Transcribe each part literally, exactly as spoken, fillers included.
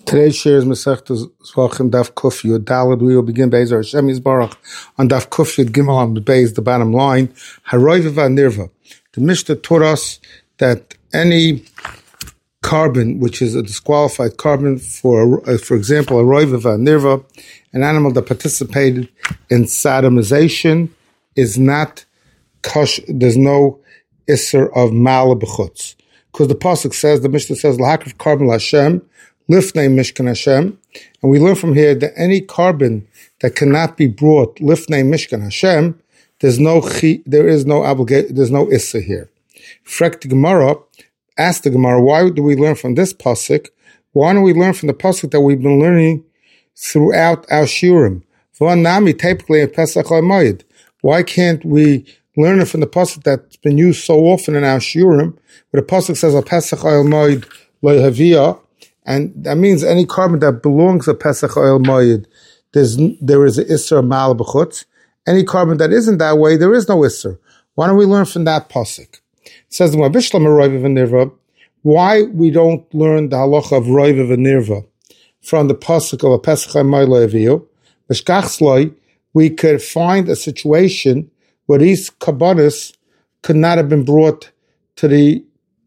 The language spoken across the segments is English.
Today's share is Masechta Zvachim Daf Kuf Yud Daled. We will begin Be'ezer Hashem Yisbarach on Daf Kuf Yud Gimel on the base, the bottom line. Haroiva v'nirva. The Mishnah taught us that any carbon, which is a disqualified carbon, for uh, for example, a roiva v'nirva, an animal that participated in sodomization, is not kosh. There's no isser of mala b'chutz, because the pasuk says, the Mishnah says, "Lahakriv carbon l'Hashem." Lifnei Mishkan Hashem, and we learn from here that any carbon that cannot be brought Lifnei Mishkan Hashem, there's no chi, there is no obligation, there's no issa here. Frek the Gemara, ask the Gemara, why do we learn from this pasuk? Why don't we learn from the pasuk that we've been learning throughout our shiurim? V'anami typically in Pesach HaMoed. Why can't we learn it from the pasuk that's been used so often in our shiurim, where the pasuk says a Pesach HaMoed lo havia? And that means any carbon that belongs to Pesach Oil Moed, there's there is an Isser Mal B'chutz. Any carbon that isn't that way, there is no Isser. Why don't we learn from that pasuk? It says the Mabishlam Roiva v'Nirva. Why we don't learn the halacha of Roiva v'Nirva from the pasuk of a Pesach Oil Moed Mishkach, we could find a situation where these kabbanis could not have been brought to the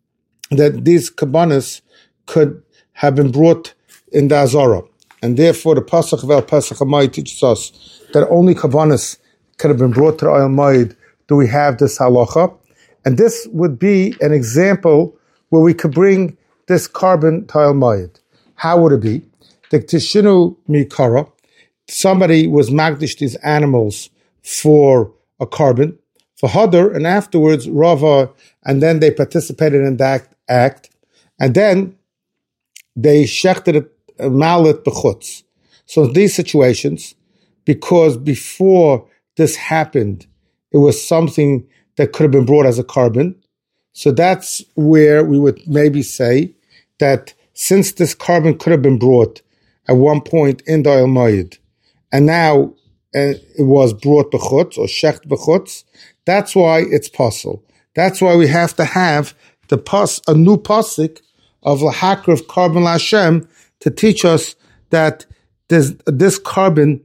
that these kabbanis could have been brought in the Azara. And therefore the Pasach of El Pesach HaMoed teaches us that only Kavanas could have been brought to the Oil Moed do we have this halacha. And this would be an example where we could bring this carbon to Oil Moed. How would it be? The Tishinu Mikara, somebody was magdish these animals for a carbon, for Hadar, and afterwards Rava, and then they participated in that act, and then they shechted it malit b'chutz. So in these situations, because before this happened, it was something that could have been brought as a carbon. So that's where we would maybe say that since this carbon could have been brought at one point in the Oil Moed, and now uh, it was brought b'chutz or shecht b'chutz, that's why it's possible. That's why we have to have the pas a new pasuk of Lahakriv carbon Hashem to teach us that this, this carbon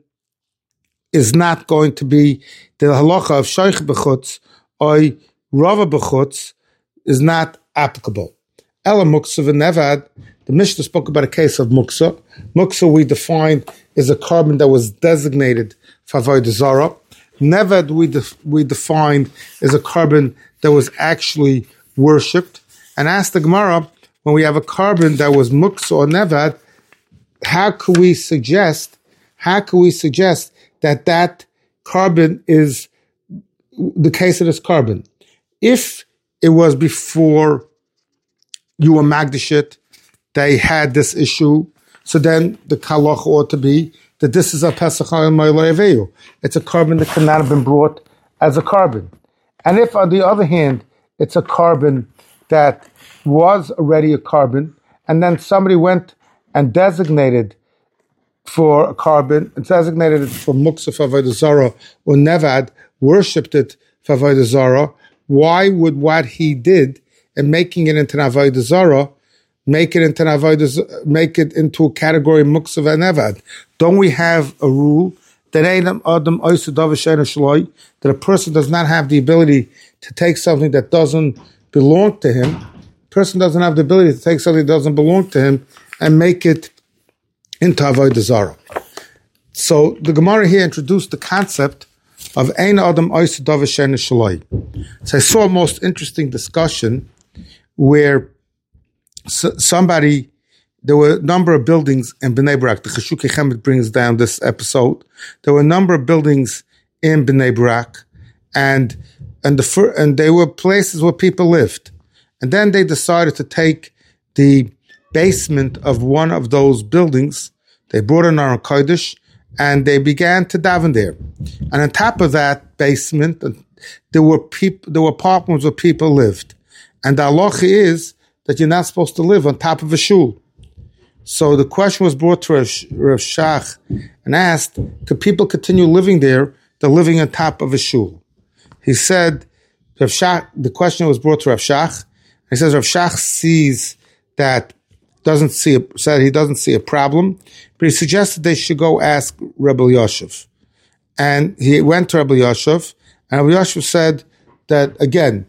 is not going to be the halacha of Shaykh B'chutz or Rava B'chutz is not applicable. Ela Muksa v'Nevad, the Mishnah spoke about a case of Muksa. Muksa we defined is a carbon that was designated for Avodah Zarah. Nevad we, def, we defined is a carbon that was actually worshipped. And asked the Gemara, when we have a carbon that was muksa or nevad, how could we suggest, how could we suggest that that carbon is the case of this carbon? If it was before you were magdashit, they had this issue, so then the halacha ought to be that this is a Pesach Oil Moed. It's a carbon that cannot have been brought as a carbon. And if, on the other hand, it's a carbon that was already a carbon, and then somebody went and designated for a carbon, and designated it for Muksa for Avodah Zarah, or Nevad, worshipped it for Avodah Zarah, why would what he did in making it into an Avodah Zarah make it into an Avodah, make it into a category of Muksa and Nevad? Don't we have a rule that that a person does not have the ability to take something that doesn't belong to him? Person doesn't have the ability to take something that doesn't belong to him and make it into Avodah Zarah. So the Gemara here introduced the concept of Ein Adam Oiseh Davar She'eino Shaloi. So I saw a most interesting discussion where somebody, there were a number of buildings in Bnei Brak. The Cheshukei Chemed brings down this episode. There were a number of buildings in Bnei Brak, and and the and they were places where people lived. And then they decided to take the basement of one of those buildings. They brought an Aron Kodesh, and they began to daven there. And on top of that basement, there were people, there were apartments where people lived. And the halacha is that you're not supposed to live on top of a shul. So the question was brought to Rav, Rav Shach and asked, could people continue living there? They're living on top of a shul. He said, Rav Shach, the question was brought to Rav Shach. He says Rav Shach sees that doesn't see a, said he doesn't see a problem, but he suggested they should go ask Rebbe Yoshev. And he went to Rebbe Yoshev, and Rebbe Yoshev said that, again,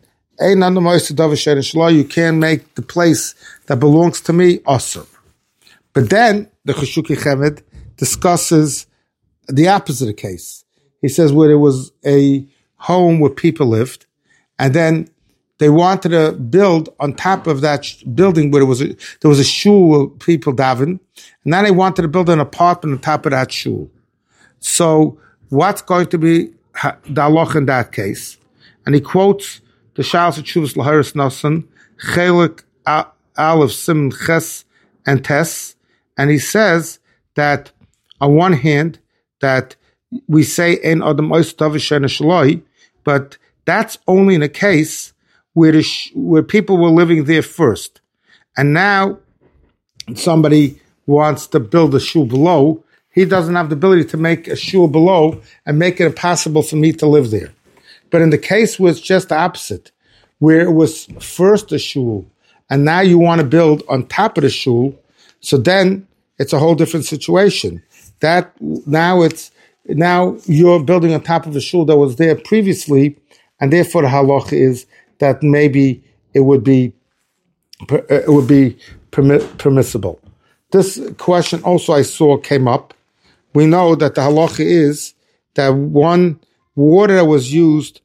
you can't make the place that belongs to me asur. But then the Cheshuki Chemed discusses the opposite case. He says where there was a home where people lived, and then they wanted to build on top of that sh- building where there was a, there was a shul where people daven, and now they wanted to build an apartment on top of that shul. So what's going to be the halacha in that case? And he quotes the Shalos Tshuvos Laharis Nasan, Chelik Aleph Sim Ches and Tes, and he says that on one hand that we say in Adam Ois Tavishen Shaloi, but that's only in a case where the sh- where people were living there first, and now somebody wants to build a shul below. He doesn't have the ability to make a shul below and make it impossible for me to live there. But in the case where it's just the opposite, where it was first a shul, and now you want to build on top of the shul, so then it's a whole different situation. That now it's now you're building on top of a shul that was there previously, and therefore the halacha is that maybe it would be it would be permi- permissible. This question also I saw came up. We know that the halacha is that one water that was used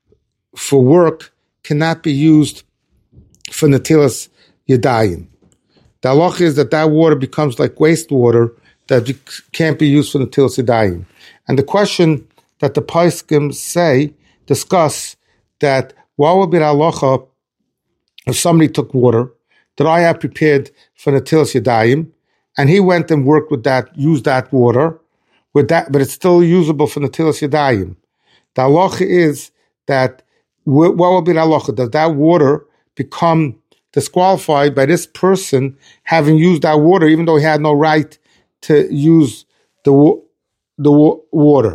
for work cannot be used for netilas yadayim. The halacha is that that water becomes like wastewater that can't be used for netilas yadayim. And the question that the poskim say, discuss that what would be the halacha if somebody took water that I have prepared for netilas yadayim, and he went and worked with that, used that water, with that, but it's still usable for netilas yadayim. The halacha is that what will be the halacha? Does that water become disqualified by this person having used that water, even though he had no right to use the the water?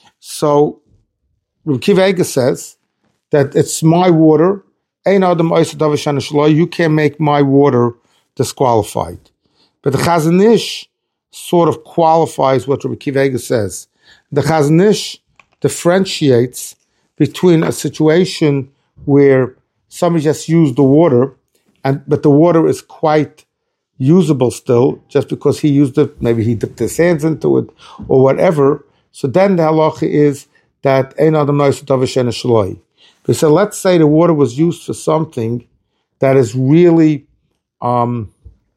So Reb Kiva Eiger says that it's my water. You can't make my water disqualified. But the Chazon Ish sort of qualifies what Reb Kiva Eiger says. The Chazon Ish differentiates between a situation where somebody just used the water, and but the water is quite usable still, just because he used it, maybe he dipped his hands into it, or whatever. So then the halacha is that ein adam nois davashen shloi. So let's say the water was used for something that is really um,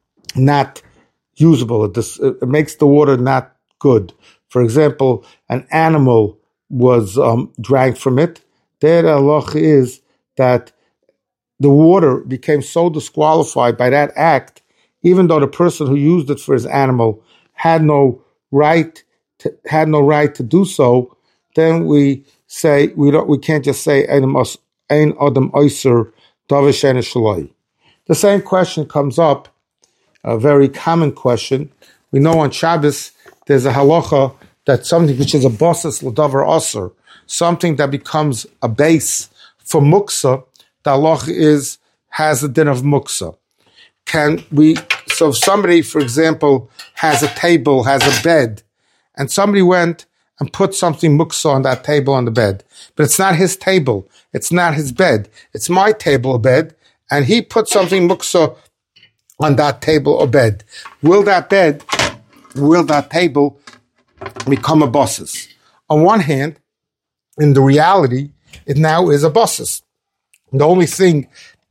not usable. It, dis- it makes the water not good. For example, an animal was um, drank from it. There the halacha is that the water became so disqualified by that act, even though the person who used it for his animal had no right to, had no right to do so. Then we say we don't. We can't just say ein adam oiser davashen shaloi. The same question comes up, a very common question. We know on Shabbos there's a halacha that something which is a basis l'davar aser, something that becomes a base for muksa, the halacha is has a din of muksa. Can we? So if somebody, for example, has a table, has a bed, and somebody went and put something muksa on that table on the bed, but it's not his table, it's not his bed, it's my table or bed, and he put something muksa on that table or bed. Will that bed, will that table become a basis? On one hand, in the reality, it now is a basis. The only thing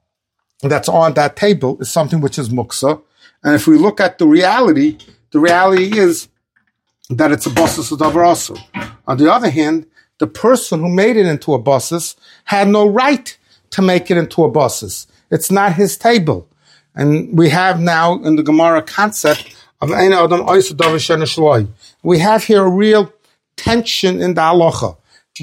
that's on that table is something which is muksa, and if we look at the reality, the reality is that it's a basis of davar asur. On the other hand, the person who made it into a basis had no right to make it into a basis. It's not his table. And we have now in the Gemara concept of ein adam oiser davashen shloi. We have here a real tension in the halacha.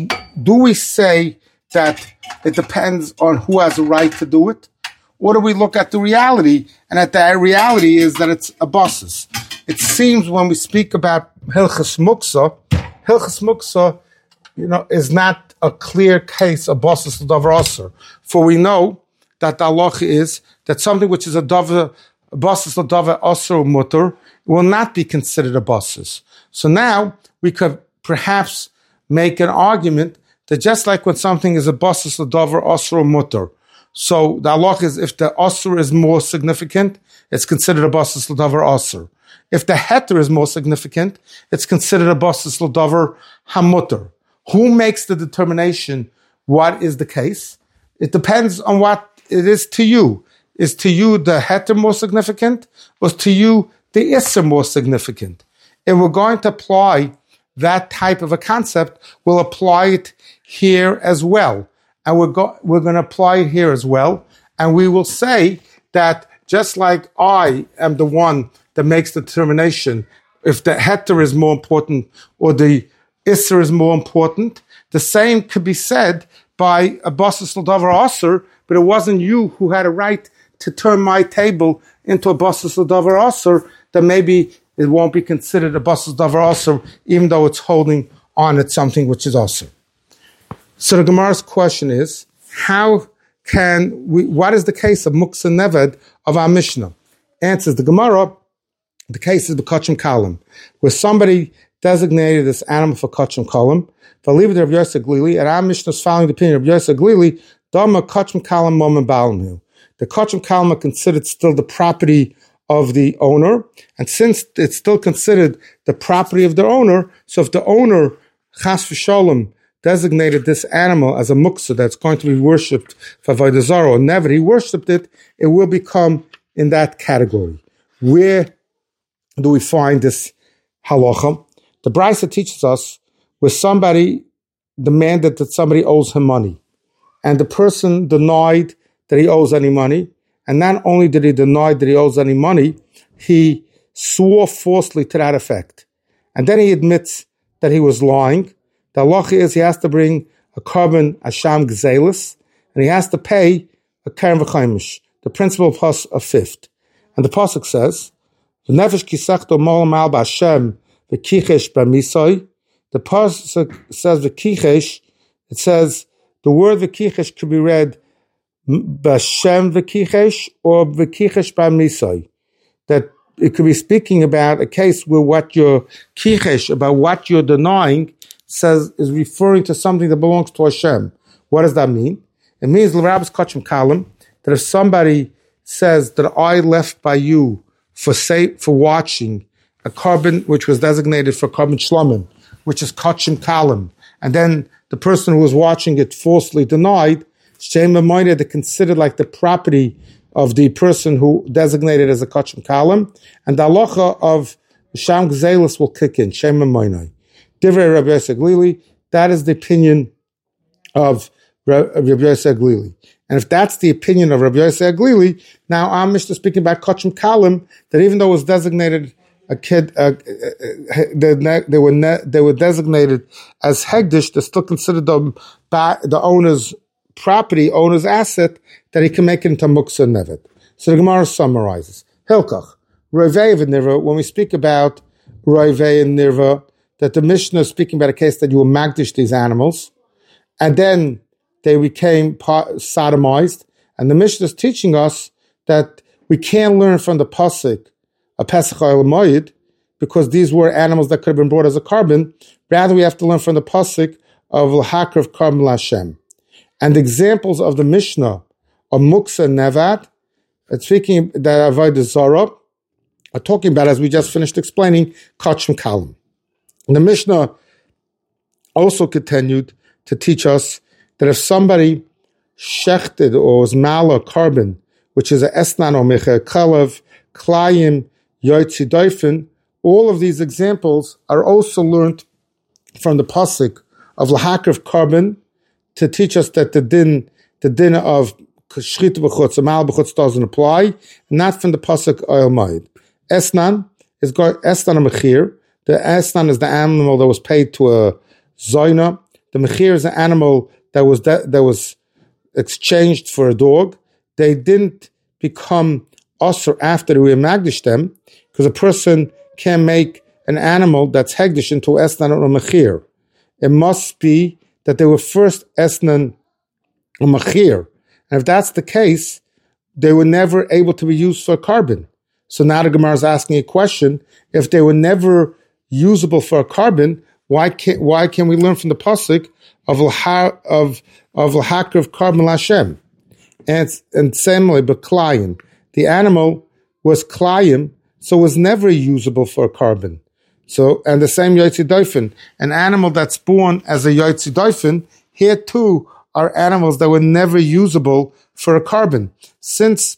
Do we say that it depends on who has a right to do it? Or do we look at the reality, and at that reality is that it's a basis? It seems when we speak about Hilchas Muksa, Hilchas Muksa, you know, is not a clear case of basis of davar asur. For we know that the halacha is that something which is a davar basis l'davar asur mutter, will not be considered a basis. So now we could perhaps make an argument that just like when something is a basis l'davar asur mutter, so the halach is if the asur is more significant, it's considered a basis l'davar asur. If the heter is more significant, it's considered a basis l'davar hamutter. Who makes the determination what is the case? It depends on what it is to you. Is to you the heter more significant, or to you the isser more significant? And we're going to apply that type of a concept. We'll apply it here as well. And we're, go- we're going to apply it here as well. And we will say that just like I am the one that makes the determination if the heter is more important or the isser is more important, the same could be said by a basis l'davar asur, but it wasn't you who had a right to turn my table into a basis l'davar asur, that maybe it won't be considered a basis l'davar asur, even though it's holding on at something which is asur. So the Gemara's question is, how can we, what is the case of muksa neved of our Mishnah? Answers the Gemara, the case is the kachim kalim, where somebody designated this animal for kachim kalim, v'aliv the Rav Yosef Glili, and our Mishnah is following the opinion of Rav Yosef Glili, dama kachim kalim mom balamhu. The kachim kalim are considered still the property of the owner, and since it's still considered the property of the owner, so if the owner, chas v'sholem, designated this animal as a muksa that's going to be worshipped for Avodah Zarah, or never he worshipped it, it will become in that category. Where do we find this halacha? The Brisa teaches us where somebody demanded that somebody owes him money, and the person denied that he owes any money, and not only did he deny that he owes any money, he swore falsely to that effect. And then he admits that he was lying. The halacha is he has to bring a carbon asham gzelis, and he has to pay a keren v'chaimish, the principal plus a fifth. And the pasuk says, "V'nefesh kisachto molam al b'Hashem v'kichesh b'misoi." The pasuk says v'kichesh. It says the word v'kichesh could be read b'Hashem v'kichesh or v'kichesh b'misoi. That it could be speaking about a case where what you're kichesh, about what you're denying, says is referring to something that belongs to Hashem. What does that mean? It means l'rabbis kachim kalim, that if somebody says that I left by you for say, for watching a carbon which was designated for carbon shlomim, which is kachim kalim, and then the person who was watching it falsely denied, shem b'moineh, they considered like the property of the person who designated as a kachim kalim, and the halacha of sham gzelis will kick in, shem b'moineh. Divrei Rabbi Yosef Glili, that is the opinion of Rabbi Yosef Glili. And if that's the opinion of Rabbi Yosef Glili, now our Mishnah speaking about kachim kalim, that even though it was designated a kid, uh, they, they were ne- they were designated as hegdish, they're still considered the, the owner's property, owner's asset, that he can make it into muksa neved. So the Gemara summarizes. Hilkach, roivei and nirva, when we speak about roivei and nirva, that the Mishnah is speaking about a case that you will magdish these animals, and then they became sodomized, and the Mishnah is teaching us that we can't learn from the pasuk a Pesach Oil Moed, because these were animals that could have been brought as a carbon. Rather, we have to learn from the pasuk of l'hakar of carbon l'Hashem. And the examples of the Mishnah of muksa nevad, speaking that Avodah Zarah, are talking about, as we just finished explaining, kachim kalim. And the Mishnah also continued to teach us that if somebody shechted or was mala carbon, which is a esnan or mecha, kalav, klayim, yotzi doifen, all of these examples are also learned from the pasuk of lahakar carbon to teach us that the din, the din of shchita b'chutz, mal b'chutz doesn't apply, not from the pasuk oil moed. Esnan is esnan a mechir. The esnan is the animal that was paid to a zoina. The mechir is the animal that was de- that was exchanged for a dog. They didn't become osur after we magdish them, because a person can make an animal that's hegdish into esnan or mechir. It must be that they were first esnan or mechir, and if that's the case, they were never able to be used for carbon. So now the Gemara is asking a question. If they were never usable for a carbon, why can't why can we learn from the pasuk of l'ha, of of l'hakrav carbon l'Hashem? And and similarly, but klayim, the animal was klayim, so was never usable for a carbon. So and the same yotzi doifen, an animal that's born as a yotzi doifen, here too are animals that were never usable for a carbon. Since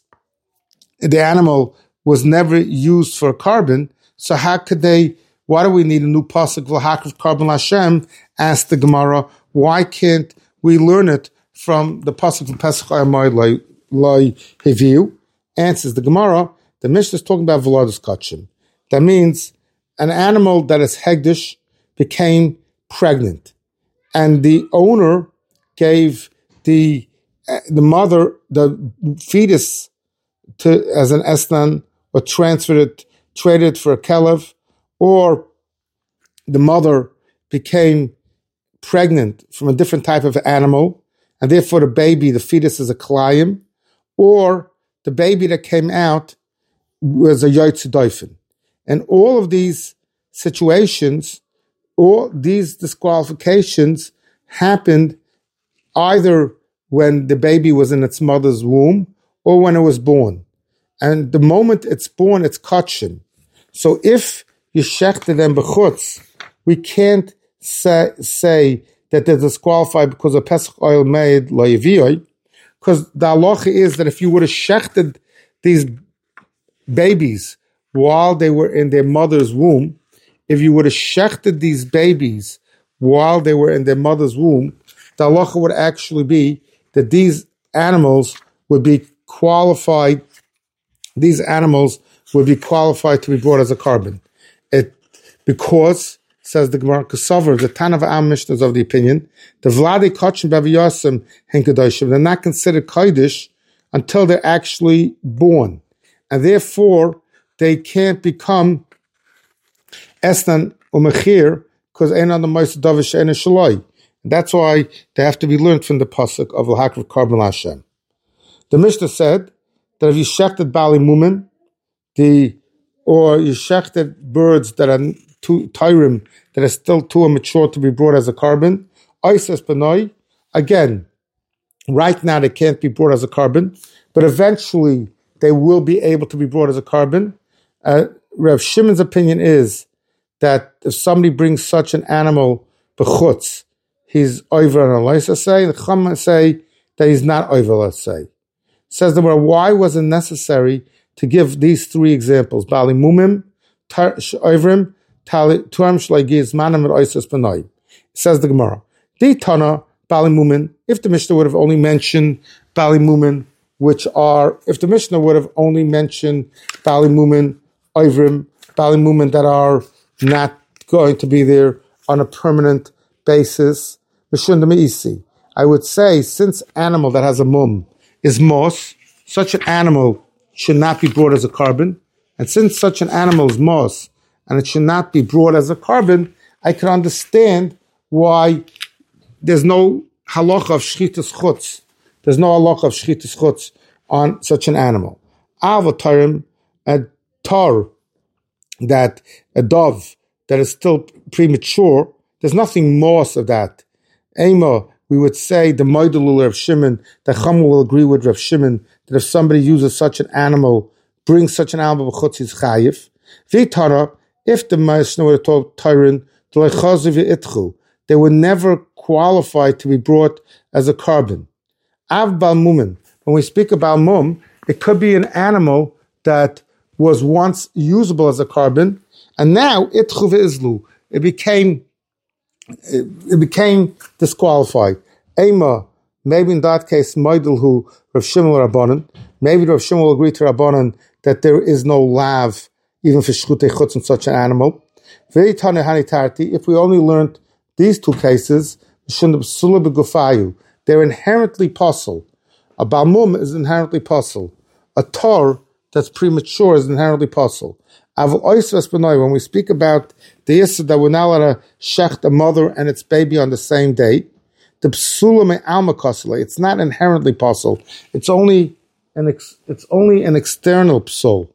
the animal was never used for a carbon, so how could they? Why do we need a new pasuk v'hakrav carbon Hashem? Asked the Gemara. Why can't we learn it from the pasuk from Pesach Hayamai Loi Heviu? Answers the Gemara. The Mishnah is talking about v'ladas kachim. That means an animal that is hegdish became pregnant, and the owner gave the the mother the fetus to as an esnan, or transferred it, traded it for a kelev, or the mother became pregnant from a different type of animal, and therefore the baby, the fetus, is a klayim, or the baby that came out was a yotzi doifen. And all of these situations, all these disqualifications happened either when the baby was in its mother's womb or when it was born. And the moment it's born, it's kachim. So if you shechted them b'chutz, we can't say, say that they're disqualified because of Pesach oil made lo'yeviyoi, because the halacha is that if you would have shechted these babies while they were in their mother's womb, if you would have shechted these babies while they were in their mother's womb, the halacha would actually be that these animals would be qualified, these animals would be qualified to be brought as a carbon. It, because, says the Gemara Kesavar, the Tanav Am Mishnah is of the opinion, the Vladi Kachim Baviyasim Henkadoshim, they're not considered Kodesh until they're actually born. And therefore, they can't become Esnan Umechir, because Einan the Moshe Davish Einan Shaloi. That's why they have to be learned from the pasuk of l'hakrav carbon Hashem. The Mishnah said that if you shechted bali mumin, the or you shechted birds that are too tyrim, that are still too immature to be brought as a carbon, oisas benoi, again, right now they can't be brought as a carbon, but eventually they will be able to be brought as a carbon. Uh, Rav Shimon's opinion is that if somebody brings such an animal b'chutz, he's over on a loisa say. The Chachamim say that he's not over, let's say. Says the word, why was it necessary to give these three examples? Bali mumim, oivrim, tuam shleigiz manam and oisas benoi. Says the Gemara. Di tana bali mumin. If the Mishnah would have only mentioned bali mumin, which are, if the Mishnah would have only mentioned bali mumin, oivrim, bali mumin that are not going to be there on a permanent basis, I would say, since animal that has a mum is mos, such an animal should not be brought as a carbon. And since such an animal is mos, and it should not be brought as a carbon, I can understand why there's no halacha of shchitas chutz. There's no halacha of shchitas chutz on such an animal. Avatarim, a tar, that a dove that is still premature, there's nothing mos of that. Ema, we would say the Moidulul Rav Shimon, the Chum will agree with Rav Shimon that if somebody uses such an animal, brings such an animal b'chutz, he's chayiv. V'tara, if the Mishnah were told Tyron, they were never qualified to be brought as a carbon. Av bal mumin, when we speak about mum, it could be an animal that was once usable as a carbon, and now itchu ve'izlu, it became It, it became disqualified. Ema, maybe in that case, Maidulhu, Rav Shimon Rabbanan, maybe Rav Shimon will agree to Rabbanan that there is no lav, even for shchutei chutz in such an animal. If we only learned these two cases, they're inherently possible. A balmum is inherently possible. A tar that's premature is inherently possible. When we speak about the issue that we're not allowed to shecht a mother and its baby on the same day, the psula me alma kosele, it's not inherently possible. It's only an ex, it's only an external psul.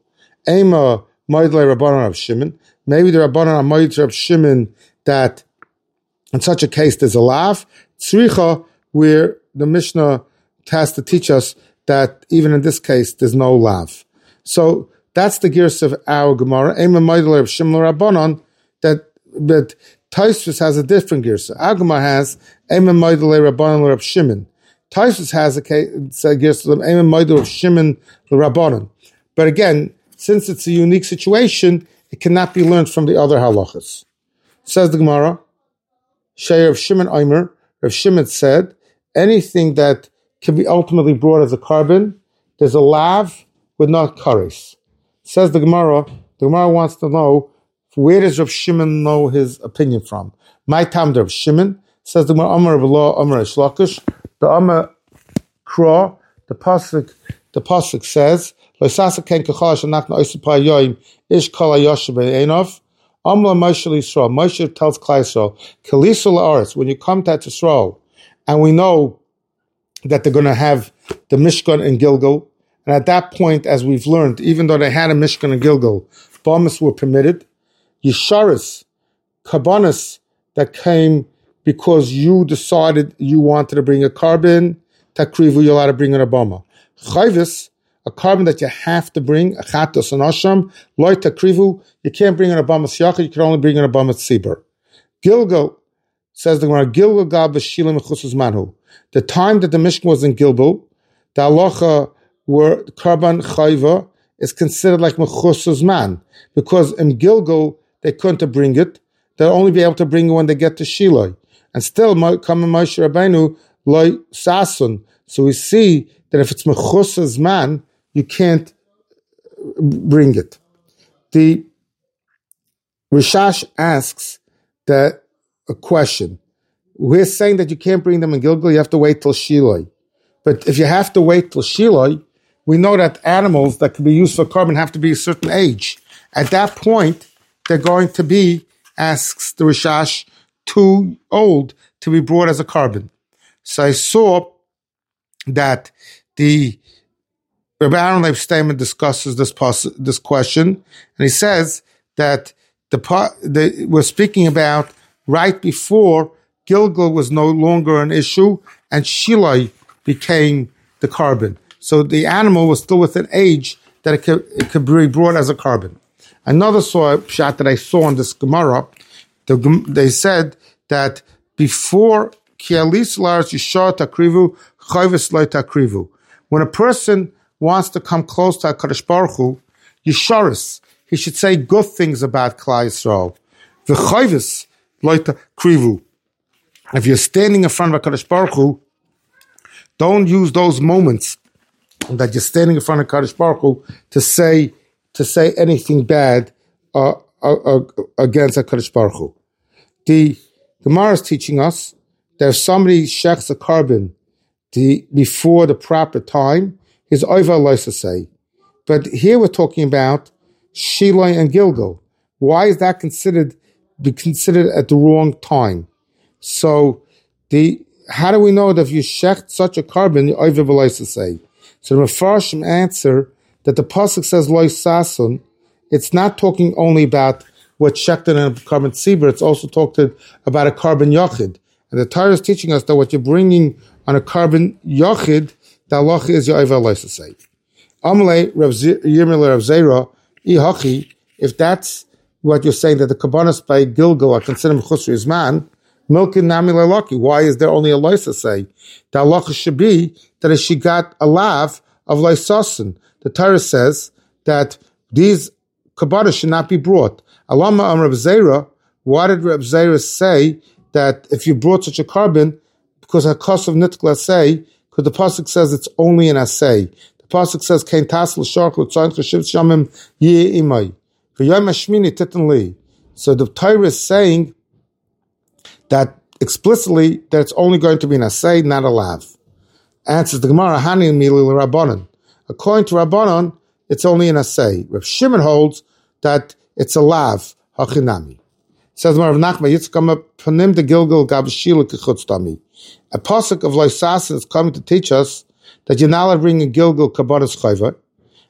Ema Moidle Rabbanon Rav Shimon. Maybe the Rabbanon are Moid Rav Shimon that in such a case there's a lav. Tzricha, where the Mishnah has to teach us that even in this case there's no lav. So that's the gears of our Gemara. Ema Moidle Rav Shimon Rabbanon. That that Tosfos has a different gears. Our Gemara has Ema Moidle Rabbanon Rav Shimon. Tosfos has a case a gears of Ema Moidle Rav Shimon Rabbanon. But again, since it's a unique situation, it cannot be learned from the other halachas. Says the Gemara, Shei Rav Shimon Omer, Rav Shimon said, anything that can be ultimately brought as a carbon, there's a lav with not kares. Says the Gemara, the Gemara wants to know, where does Rav Shimon know his opinion from? My time Rav Shimon, says the Gemara, Amar Rav Lo, Amar Shlakish, the Amar Kra, the Pasuk, the Pasuk says, Loisasa ken kachal shanakna oisipay yoim ish kol hayoshe be'enov. Amla Moshe Yisrael. Moshe tells Klal Yisrael, Kalisu la'aretz. When you come to Yisrael, and we know that they're going to have the Mishkan in Gilgal, and at that point, as we've learned, even though they had a Mishkan in Gilgal, bombs were permitted. Yisharis, Kabanis, that came because you decided you wanted to bring a carbon, Takrivu, you're allowed to bring an Abama. Chayvis, a carbon that you have to bring, a chatos and asham, loy takrivu, you can't bring an abamas yachid, you can only bring an abamas tzibur. Gilgal, says the Gemara, Gilgal gab v'shila mechusuz manhu. The time that the Mishkan was in Gilgal, the halacha were carbon chayva is considered like mechusuz man, because in Gilgal they couldn't bring it, they'll only be able to bring it when they get to Shiloh. And still, come Moshe Rabbeinu, loy sasun. So we see that if it's mechusuz man, you can't bring it. The Rishash asks that a question. We're saying that you can't bring them in Gilgal, you have to wait till Shiloh. But if you have to wait till Shiloh, we know that animals that can be used for carbon have to be a certain age. At that point, they're going to be, asks the Rishash, too old to be brought as a carbon. So I saw that the Rabbi Aaron Leib statement discusses this poss- this question, and he says that the, the we're speaking about right before Gilgal was no longer an issue, and Shiloh became the carbon. So the animal was still within age that it could, it could be brought as a carbon. Another shot that I saw in this Gemara, the, they said that before Kialis Lars Yishar Takrivu, Chayvis Lo Takrivu. When a person wants to come close to HaKadosh Baruch Hu, Yisharis, he should say good things about Klal Yisrael. V'chayvis Lo Takrivu. If you're standing in front of HaKadosh Baruch Hu, don't use those moments that you're standing in front of HaKadosh Baruch Hu to say to say anything bad uh, uh, against HaKadosh Baruch Hu. The Gemara is teaching us that if somebody shechs a carbon the, before the proper time, his over loisa say. But here we're talking about Shiloh and Gilgal. Why is that considered be considered at the wrong time? So the how do we know that if you shecht such a carbon, the over loisa say? So the Mefarshim answer that the pasuk says loy sasun. It's not talking only about what shecht in a carbon tzibur. It's also talking about a carbon yachid. And the Torah is teaching us that what you're bringing on a carbon yachid, the halacha is your over loisa say. Amalei Rav Yirmiyah Rav Zera ihachi. If that's what you're saying, that the kabbanas by Gilgal are considered mechusri izman, milkin nami le'laki. Why is there only a loisa say? The halacha should be that if she got a lav of loisasin. The Torah says that these kabbanas should not be brought. Alama am Rav Zera. Why did Rav Zera say that if you brought such a carbon, because hakos of nitkla say, because the pasuk says it's only an assay. The pasuk says kein tas l'shark l'tzayin chashiv shamim yi imay v'yom hashmini titan li. So the Torah is saying that explicitly that it's only going to be an assay, not a lav. Answers the Gemara hani mili l'Rabbanan. According to Rabbanan, it's only an assay. Rav Shimon holds that it's a lav hachinami. Says Rav Nachman Yitzchak panim de Gilgal gabashila kichutztami. A pasuk of Loisas is coming to teach us that you're not allowed to bring a Gilgal kabbanas chayva,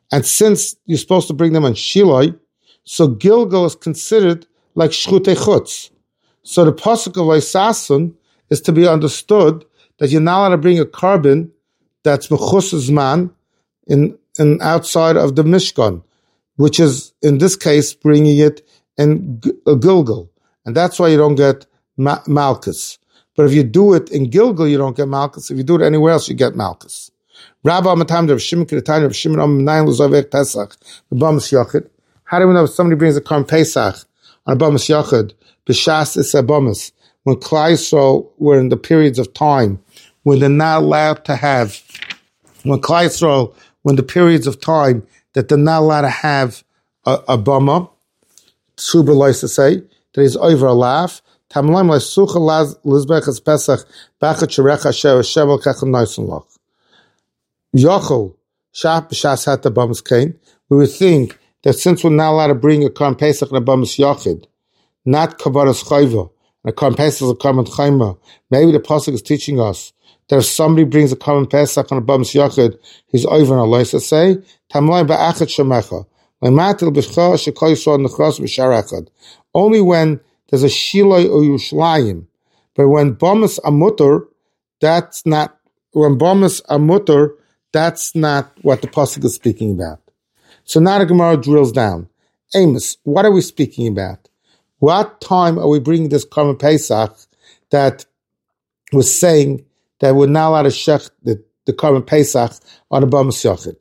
And since you're supposed to bring them on Shiloi, so Gilgal is considered like Shchutei Chutz. So the pasuk of Oisasun is to be understood that you're not allowed to bring a carbon that's Mechus Zman in, in outside of the Mishkan, which is, in this case, bringing it in Gilgal. And that's why you don't get ma- Malchus. But if you do it in Gilgal, you don't get Malchus. If you do it anywhere else, you get Malchus. Rabbi Matam Rav Shimon Kiratani Rav Shimon Am Nine Luzavek Pesach B'Bamas Yachid. How do we know if somebody brings a Karm Pesach on a Bamas Yachid B'Shas Is a Bamas when Klal Yisrael were in the periods of time when they're not allowed to have when Klal Yisrael when the periods of time that they're not allowed to have a, a Bama, Suber likes to say that is over a laugh. Tamlaim Lesucha Lizbechas Pesach Bachat Sherecha Shev Shevel Kachan Noisun Lach. Yochel, Shah B'Shas Hat the Bamas Kain, we would think that since we're not allowed to bring a Karm Pesach and a Bamas Yachid, not Kavaras Chayva, and a Karm Pesach is a Karm Chayma, maybe the Pasuk is teaching us that if somebody brings a Karm Pesach and a Bamas Yachid, he's over on a Loisa say, Tamlai Ba'achat Shemecha, Le'matil B'Shcha Shekoy Yisrael Nechras B'Shar Echad. Only when there's a Shiloi or Yerushalayim, but when Bamas Amutter, that's not, when Bamas Amutter, that's not what the pasuk is speaking about. So now the Gemara drills down. Amos, what are we speaking about? What time are we bringing this Karm Pesach that was saying that we're not allowed to shech the, the Karm Pesach on a Bamas Yachid?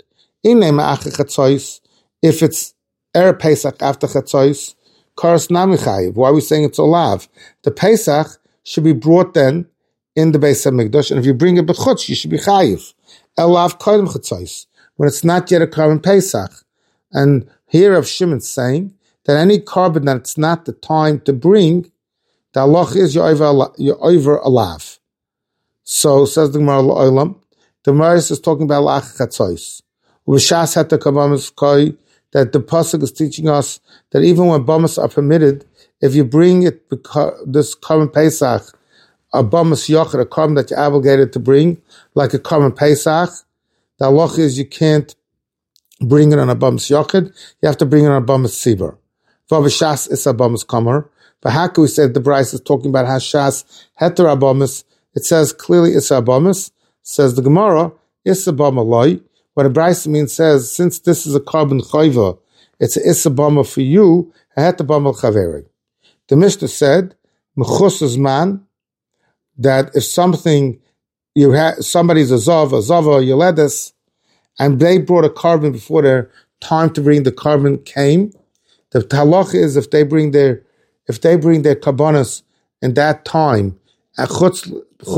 If it's Er Pesach after Chatzois, Karas Nami Chayiv. Why are we saying it's Olav? The Pesach should be brought then in the Beis HaMikdash, and if you bring it b'chutz, you should be Chayiv. Elav Kodim Chatzos, when it's not yet a Karban Pesach. And here Rav Shimon's saying that any carbon that it's not the time to bring, the halach is you're over, you're over Alav. So, says the Gemara L'Olam, the Gemara is talking about Lach Chatzos. U'B'Shas Het HaKabamas Koi, that the Pasuk is teaching us that even when Bamas are permitted, if you bring it, this Karban Pesach, a Bamas Yachid, a carbon that you're obligated to bring, like a Karban Pesach, the halach is you can't bring it on a Bamas Yachid, you have to bring it on a Bamas Sibur. V'Shas is a Bamas Kamer. V'Haku, we said the Bryce is talking about Hashas Heter Abamas. It says clearly it's a Bamas. Says the Gemara, it's a Bama Loi. What the Bryce means says, since this is a carbon chayva, it's a Issa Bama for you, Heter Bama Chaveri. The Mishnah said, Mechus man, that if something, you ha- somebody's a Zav, a Zava, Yoledes, and they brought a carbon before their time to bring the carbon came, the halach is if they bring their, if they bring their karbanos in that time, at chutz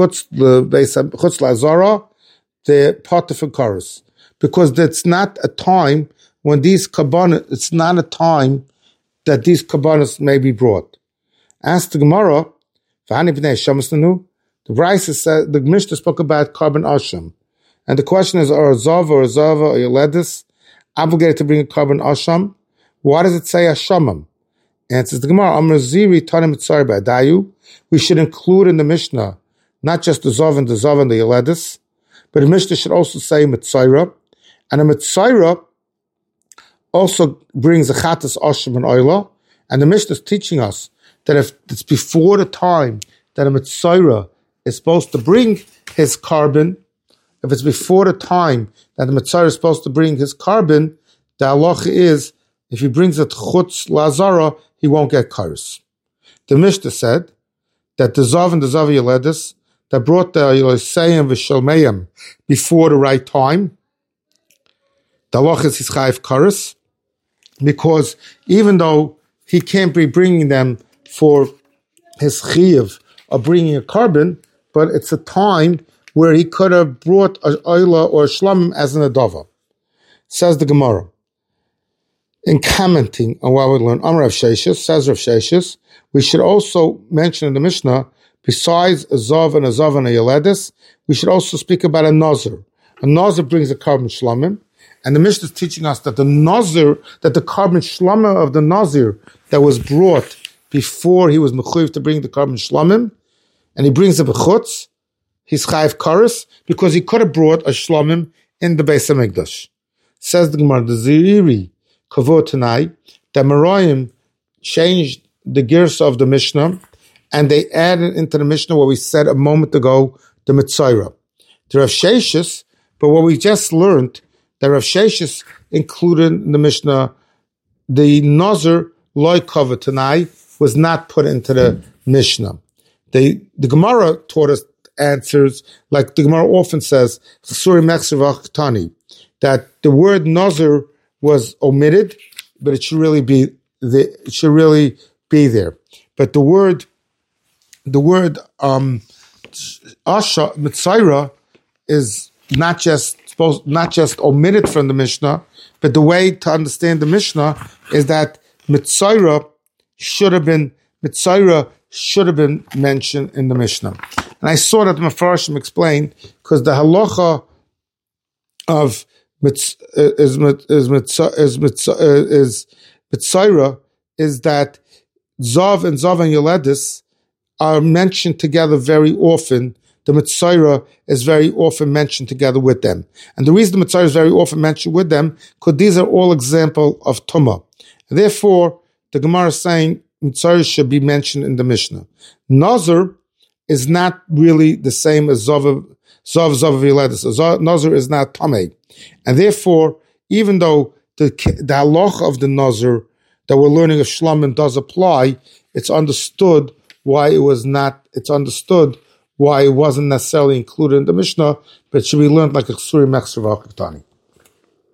lazara, they're part of a chorus. Because it's not a time when these karbanos, it's not a time that these karbanos may be brought. Ask the Gemara, the Brisa said, the Mishnah spoke about carbon asham. And the question is, are a Zava or a Zava or Yoledis obligated to bring a carbon asham? Why does it say ashamam? Answers the Gemara, Amr Ziri Tanim Mitzar Ba'adayu. We should include in the Mishnah not just the Zav and the Zav and the Yoledis, but the Mishnah should also say Mitzayra. And a Mitzayra also brings a Chatas asham and Oila. And the Mishnah is teaching us that if it's before the time that a Mitzayra is supposed to bring his carbon, if it's before the time that the Mitzayra is supposed to bring his carbon, the halacha is, if he brings it chutz lazara, he won't get kars. The Mishnah said that the Zav and the Zav Yoledis that brought the Yosayim v'Shalmeim before the right time, the halacha is his chayiv kars, because even though he can't be bringing them for his chiyuv of bringing a carbon, but it's a time where he could have brought a oila or a shlamim as an adava. Says the Gemara. In commenting on what we learn, Amar Rav Sheshis, says Rav Sheshis, we should also mention in the Mishnah, besides a zav and a zav and a yoledis, we should also speak about a nazir. A nazir brings a carbon shlamim, and the Mishnah is teaching us that the nazir, that the carbon shlamim of the nazir that was brought before he was mechuyev to bring the carbon shlamim, and he brings a bechutz, he's chayiv kares, because he could have brought a shlamim in the Beis HaMikdash. says the Gemara, the Ziriri Kavod Tanai, that Merayim changed the gears of the Mishnah, and they added into the Mishnah what we said a moment ago, the Mitzayra. The Rav Sheshis, but what we just learned, that Rav Sheshis included in the Mishnah, the Nazir Loi Kavod Tanai was not put into the Mishnah. The, the Gemara taught us answers, like the Gemara often says, that the word Nazir was omitted, but it should really be the, it should really be there. But the word, the word um, Asha Mitzayra is not just supposed, not just omitted from the Mishnah, but the way to understand the Mishnah is that Mitzayra should have been Mitzayra should have been mentioned in the Mishnah. And I saw that the Mefarshim explained, because the halacha of mitz, is is is is Mitzayra is that Zav and Zav and Yoledis are mentioned together very often. The Mitzayra is very often mentioned together with them. And the reason the Mitzayra is very often mentioned with them, because these are all examples of Tumah. Therefore, the Gemara is saying Mitzayra should be mentioned in the Mishnah. Nazir is not really the same as Zav, Zav, Zav, Yoledis. Nazir is not Tameh. And therefore, even though the, the halacha of the Nazir that we're learning of Shlomin does apply, it's understood why it was not, it's understood why it wasn't necessarily included in the Mishnah, but it should be learned like a Ksuri Mechser V'Achiktani.